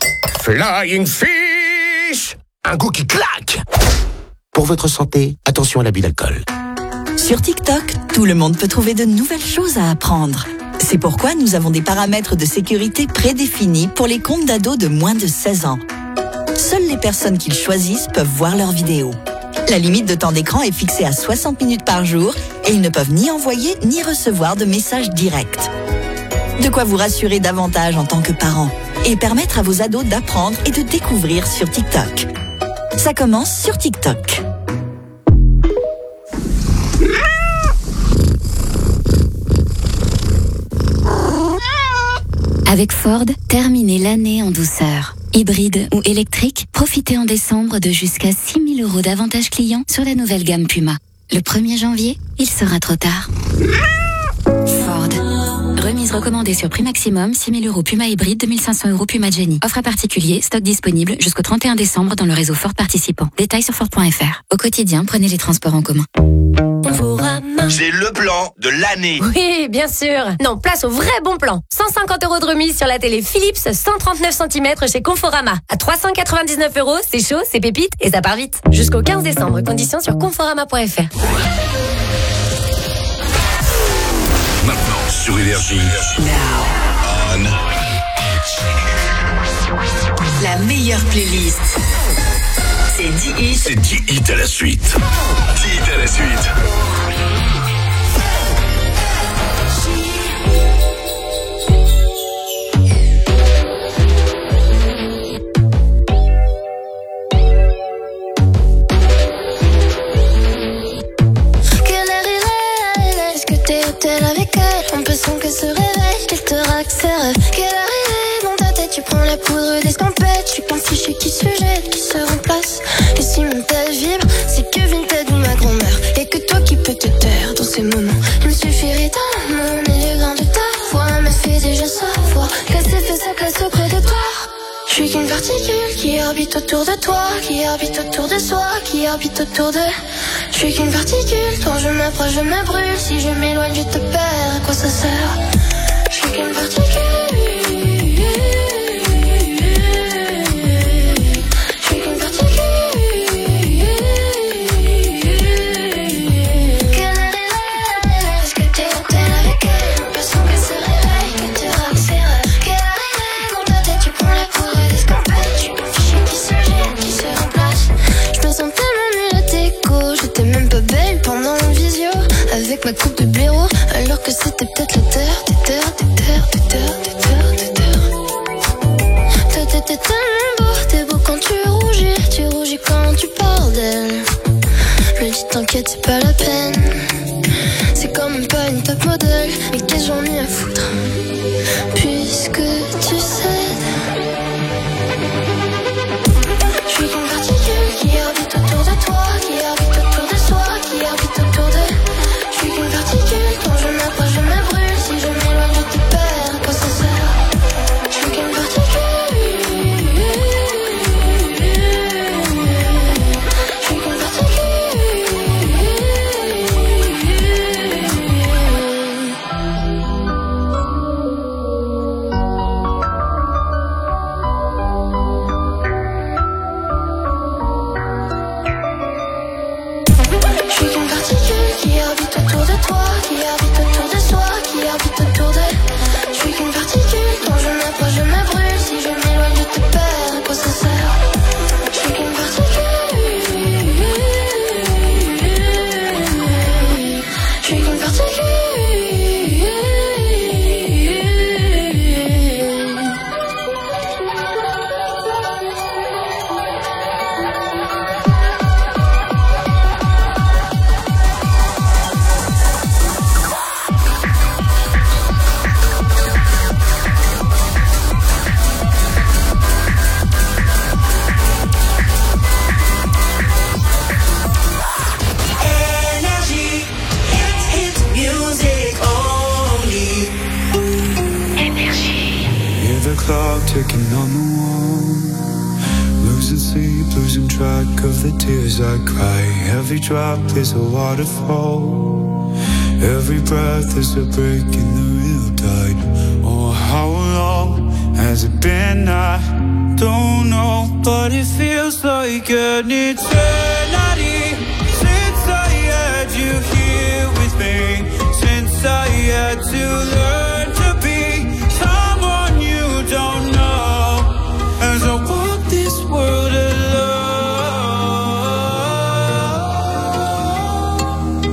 Flying Fish! Un goût qui claque. Pour votre santé, attention à l'abus d'alcool. Sur TikTok, tout le monde peut trouver de nouvelles choses à apprendre. C'est pourquoi nous avons des paramètres de sécurité prédéfinis pour les comptes d'ados de moins de 16 ans. Seules les personnes qu'ils choisissent peuvent voir leurs vidéos. La limite de temps d'écran est fixée à 60 minutes par jour et ils ne peuvent ni envoyer ni recevoir de messages directs. De quoi vous rassurer davantage en tant que parent et permettre à vos ados d'apprendre et de découvrir sur TikTok. Ça commence sur TikTok. Avec Ford, terminez l'année en douceur. Hybride ou électrique, profitez en décembre de jusqu'à 6 000 € d'avantages clients sur la nouvelle gamme Puma. Le 1er janvier, il sera trop tard. Ford. Remise recommandée sur prix maximum, 6 000 € Puma hybride, 2 500 € Puma Jenny. Offre à particulier, stock disponible jusqu'au 31 décembre dans le réseau Ford participant. Détails sur Ford.fr. Au quotidien, prenez les transports en commun. C'est le plan de l'année. Oui, bien sûr. Non, place au vrai bon plan. 150 € de remise sur la télé Philips 139 cm chez Conforama. À 399 €, c'est chaud, c'est pépite et ça part vite. Jusqu'au 15 décembre, conditions sur conforama.fr. Maintenant sur Énergie. On. La meilleure playlist. C'est 10 hits. C'est 10 hits à la suite. 10 hits à la suite. Avec elle, un peu son que se réveille, qu'elle te raque ses rêves. Quelle arrivée dans ta tête, tu prends la poudre d'escampette. Je suis pas fiché qui se jette, qui se remplace. Et si mon tel vibre, c'est que Vinted ou ma grand-mère. Y'a que toi qui peux te taire dans ces moments. Il me suffirait d'un mot, mais le grain de ta voix me fait déjà savoir que c'est fait sa place auprès de toi. Je suis qu'une particule qui orbite autour de toi, qui orbite autour de soi, qui orbite autour de... Je suis qu'une particule, quand je m'approche, je me brûle. Si je m'éloigne, je te perds, à quoi ça sert? Je suis qu'une particule. Je suis qu'une particule. Quelle est-ce que t'es avec elle? Un peu sans qu'elle se réveille, qu'elle te raque ses rêves. Quelle arrivée dans ta tête, tu prends la poudre d'escampette. Je suis pas fiché qui se jette, qui se remplace. Je me sens tellement nulle à déco. J'étais même pas belle pendant une visio avec ma coupe de blaireau, alors que c'était peut-être la terre, T'es tellement beau, t'es beau quand tu rougis quand tu parles d'elle. Je me dis t'inquiète, c'est pas la peine. C'est quand même pas une top modèle, mais qu'est-ce que j'en ai à foutre, puisque tu cèdes. Je suis qu'une particule qui orbite autour de toi, qui orbite autour de soi, qui orbite autour de... Je suis qu'une particule, quand je m'approche, je me brûle. Si je m'éloigne, je te perds, à quoi ça sert? Je suis qu'une particule. ticking on the wall, losing sleep, losing track of the tears I cry. Every drop is a waterfall, every breath is a break in the real tide. Oh, how long has it been? I don't know, but it feels like an eternity since I had you here with me, since I had to learn to be someone you don't know, as I walk this world alone.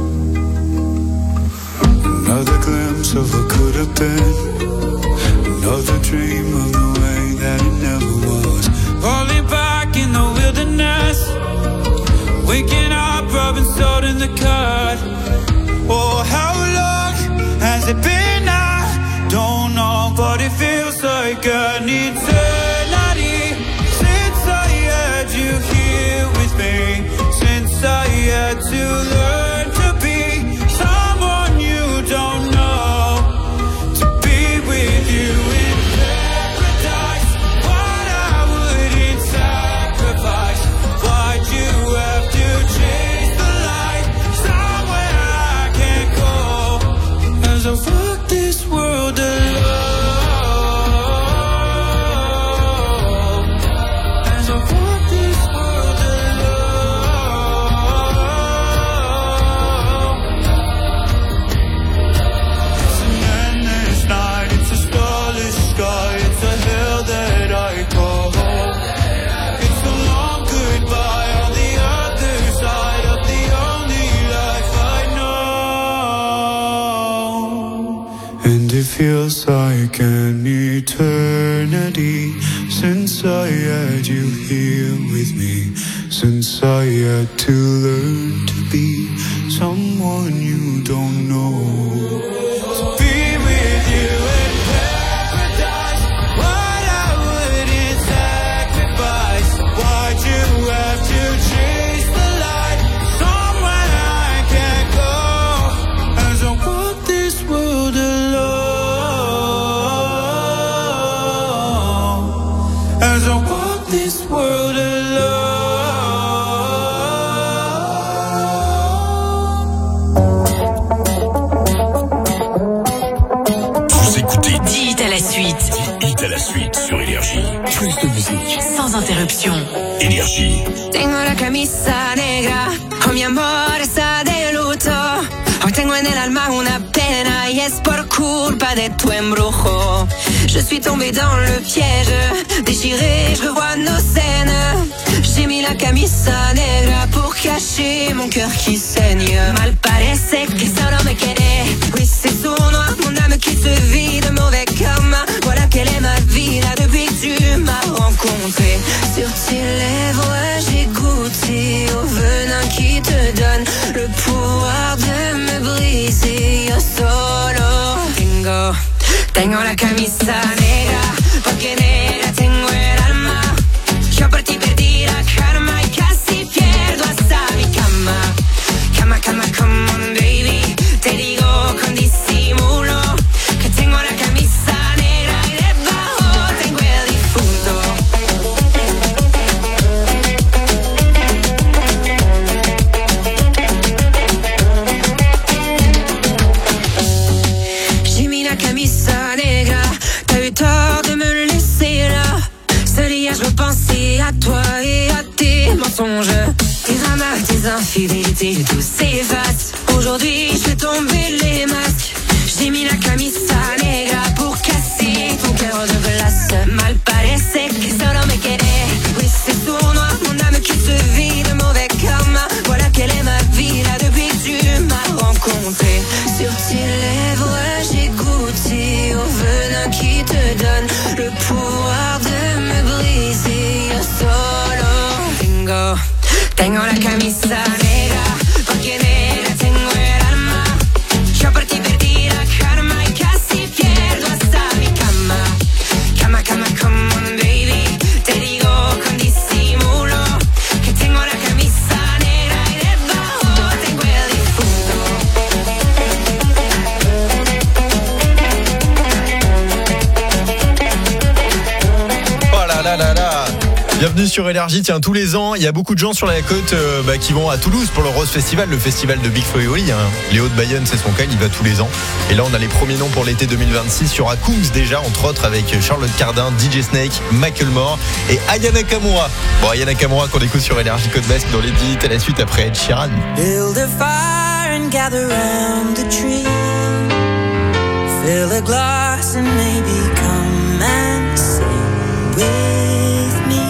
Another glimpse of what could have been, another dream of the way that it never was. Falling back in the wilderness, feels like an eternity since I had you here with me, since I had to learn to be someone you don't know. So be with you in paradise, what I wouldn't sacrifice. Why'd you have to chase the light somewhere I can't go? As I walk this world alone, as I walk this world alone. Hit à la suite sur Énergie. Plus de musique. Sans interruption. Énergie. Tengo la camisa negra, oh mi amor está de luto. Hoy tengo en el alma una pena y es por culpa de tu embrujo. Je suis tombée dans le piège, déchirée, je revois nos scènes. J'ai mis la camisa negra pour cacher mon cœur qui saigne. Mal parece que solo me quedé. Oui, c'est sournois, mon âme qui se vide, mauvais karma. Voilà quelle est ma vie là depuis que tu m'as rencontré. Sur tes lèvres, j'ai goûté au venin qui te donne le pouvoir de me briser. Yo solo tengo la camisa negra, porque negra tengo el alma. Yo por ti perdí la karma y casi pierdo hasta mi cama. Cama, cama, come on baby, te digo con disimulo que tengo la camisa negra y debajo tengo el difunto. J'ai mis la camisa negra, t'as eu tort de me laisser là. Seul hier je repensais à toi et à tes mensonges, tes dramas, tes infidélités, tout s'efface. Aujourd'hui je fais tomber les masques. J'ai mis la camisa negra pour casser ton cœur de glace. Mal parece que solo me quedé. Oui, c'est sournois, mon âme qui se vide, mauvais karma. Voilà quelle est ma vie là depuis que tu m'as rencontré. Sur tes lèvres, j'ai goûté au venin qui te donne le pouvoir de me briser. Yo solo tengo la camisa negra, porque negra tengo el alma. Yo por ti perdí la karma y casi pierdo hasta mi cama. Cama, cama, come on baby, te digo con disimulo que tengo la camisa negra y debajo tengo el difunto. Oh là là là là. Bienvenue sur Énergie. Tiens, tous les ans, il y a beaucoup de gens sur la côte qui vont à Toulouse pour le Rose Festival, le festival de Big Flo et Oli. Léo de Bayonne, c'est son cas, il y va tous les ans. Et là, on a les premiers noms pour l'été 2026 sur Akums déjà, entre autres avec Charlotte Cardin, DJ Snake, Macklemore et Aya Nakamura. Bon, Aya Nakamura qu'on écoute sur Énergie Côte Basque dans les 10 minutes à la suite après Ed Sheeran. Build a fire and gather round the tree. Fill a glass and maybe come and sing with me.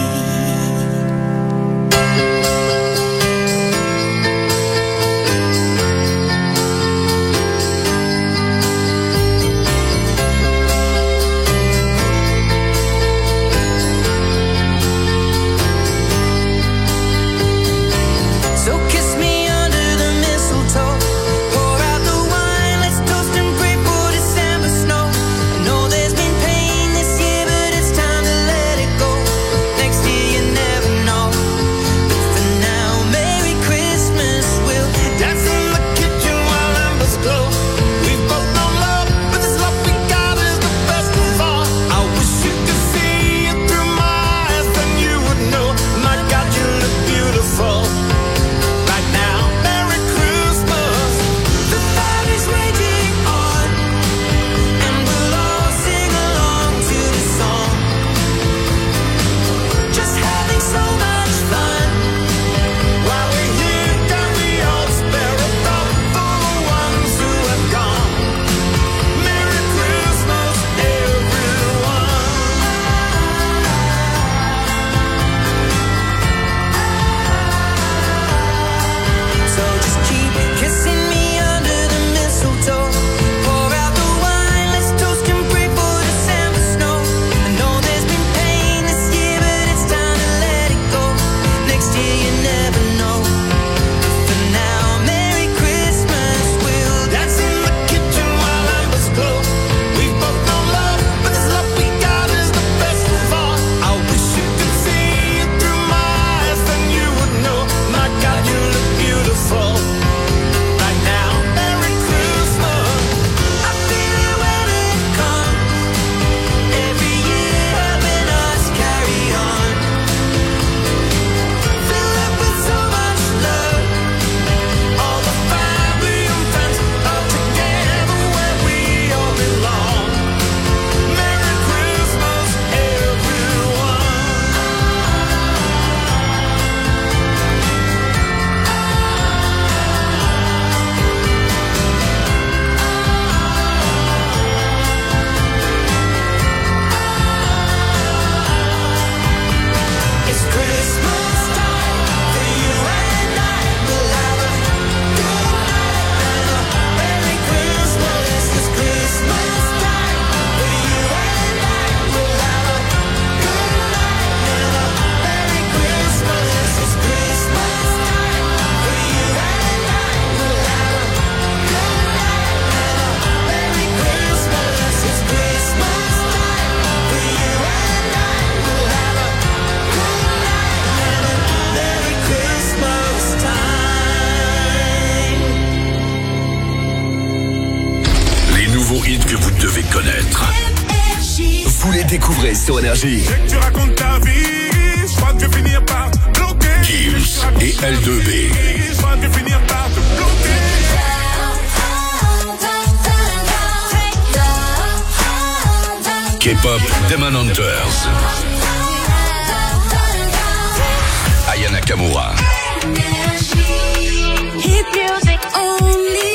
So kiss me under the mistletoe. Pour out the wine, let's toast and pray for December snow. I know there's been pain this year, but it's time to let it go. Enfoiré sur Énergie. Tu racontes ta vie, je crois que je vais finir par bloquer. Gims et L2B. Je crois que je vais finir par te bloquer. K-pop Demon Hunters. Aya Nakamura. Hit music only.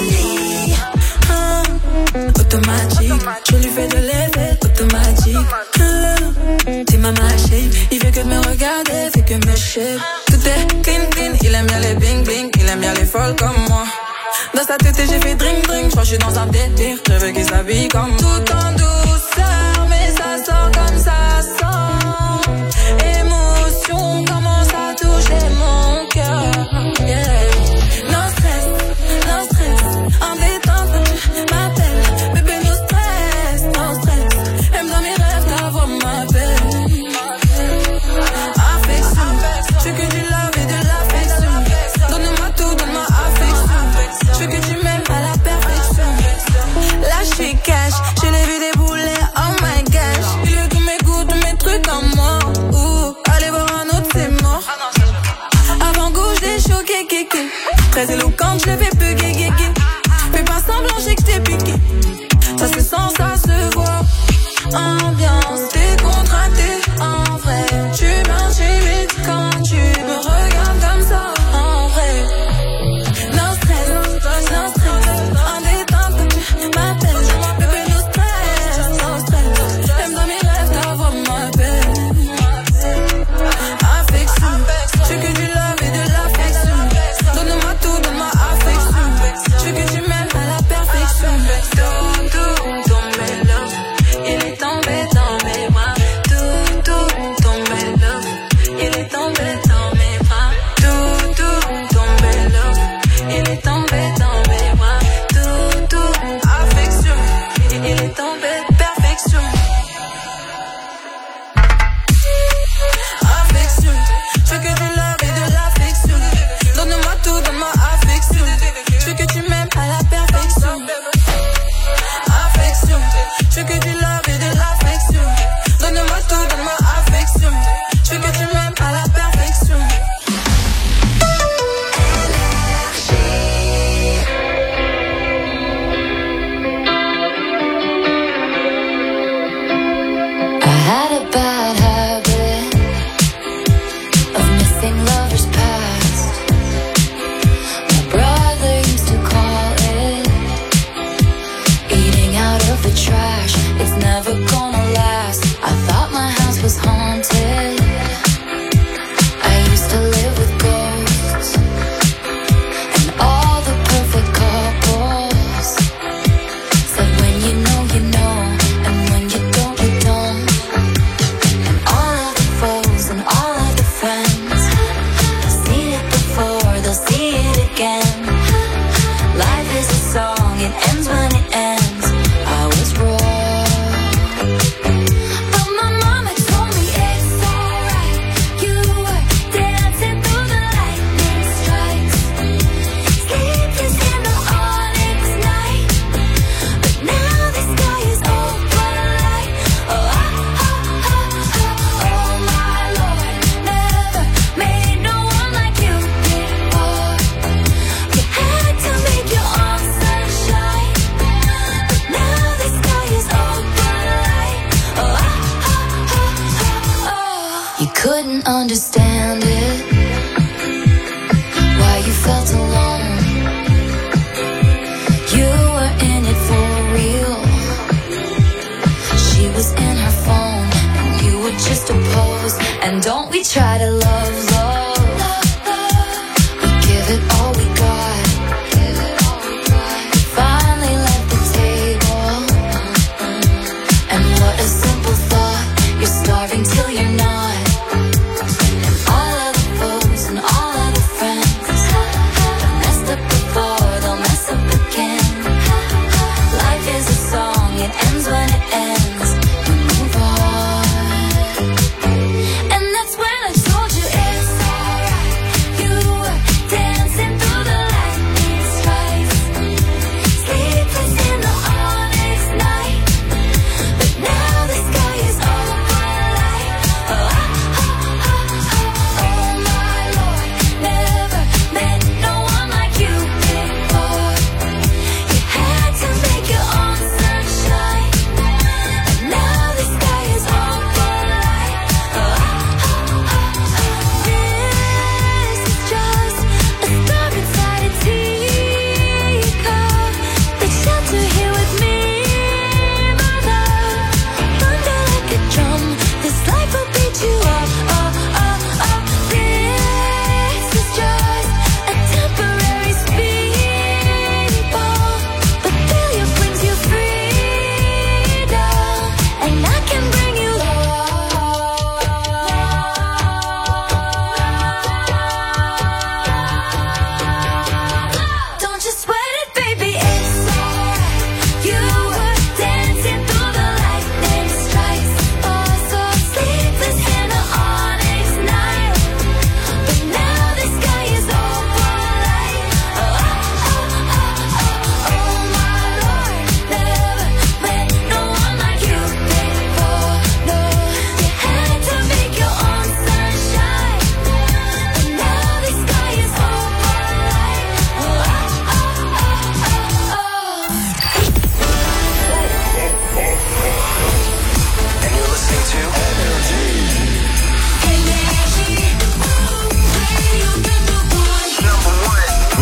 Automatique, je lui fais de l'effet automatique. T'es ma shape, il fait que de me regarder, fait que me shape. Tout est clean clean, il aime bien les bling bling, il aime bien les folles comme moi. Dans sa tête j'ai fait drink drink, je crois que je suis dans un délire, je veux qu'il s'habille comme tout en douceur, mais ça sort comme ça sent. Émotion commence à toucher mon cœur. Yeah. No stress, en détente quand tu m'appelles. Bébé no stress, aime dans mes rêves ta voix m'appelle. Affection, je veux que tu love et de l'affection. Donne-moi tout, donne-moi affection. Je veux que tu m'aimes à la perfection. Là je suis cash, je l'ai vu débouler, oh my gosh. Il veut tous mes goûts, tous mes trucs en moi. Allez voir un autre, c'est mort. Avant gauche des chocs, kéké. Très éloquente, je le fais plus gué. Fais pas semblant, j'ai que t'es piqué. Ça se sent, ça se voit. Ambiance décontractée, en vrai. Tu m'intimides quand tu me regardes comme ça, en vrai. No stress, en détente quand tu m'appelles. Bébé, no stress, aime dans mes rêves, ta voix m'appelle. Affection, je veux que du love et de l'affection. Donne-moi tout, donne-moi affection. Je veux que tu m'aimes à la perfection. Tout, tombé love, il est tombé dans mes bras. Tout, tombé love, il est tombé dans mes bras. Tout, tombé love, il est tombé dans mes bras. Tout, affection, il est tombé perfection. Affection, je veux que du love et de l'affection. Donne-moi tout, donne-moi affection. Je veux que tu m'aimes à la perfection. Affection, je veux que du love et de l'affection. Donne-moi tout, donne-moi affection. Je veux que tu m'aimes à la perfection. I had a bad habit of missing lovers past. My brother used to call it eating out of the trash. It's never gonna last. I thought my house was haunted. I used to live with ghosts and all the perfect couples. Said when you know, and when you don't, you don't. And all of the foes and all of the friends, seen it before, they'll see it again. Life is a song, it ends when it ends. I was wrong, but my mama told me it's alright. You were dancing through the lightning strikes, sleepless in the onyx night. But now the sky is open light. Oh my Lord, never made no one like you before. You had to make your own sunshine.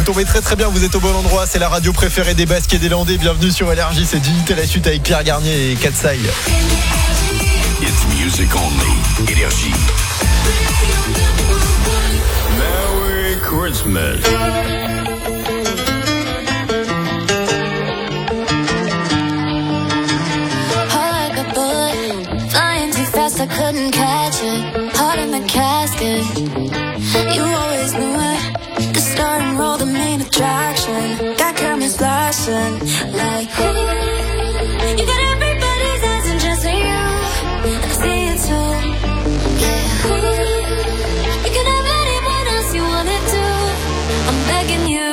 tombez très très bien, vous êtes au bon endroit. C'est la radio préférée des Basques et des Landais. Bienvenue sur Énergie, c'est Digital la suite avec Pierre Garnier et Katsai. It's music only. Énergie. Merry Christmas. I couldn't catch it, heart in the casket. You always knew it, the star and roll, the main attraction. Got cameras flashing, like you got everybody's eyes and just you, and I see it too. Yeah, you can have anyone else you wanna do. I'm begging you.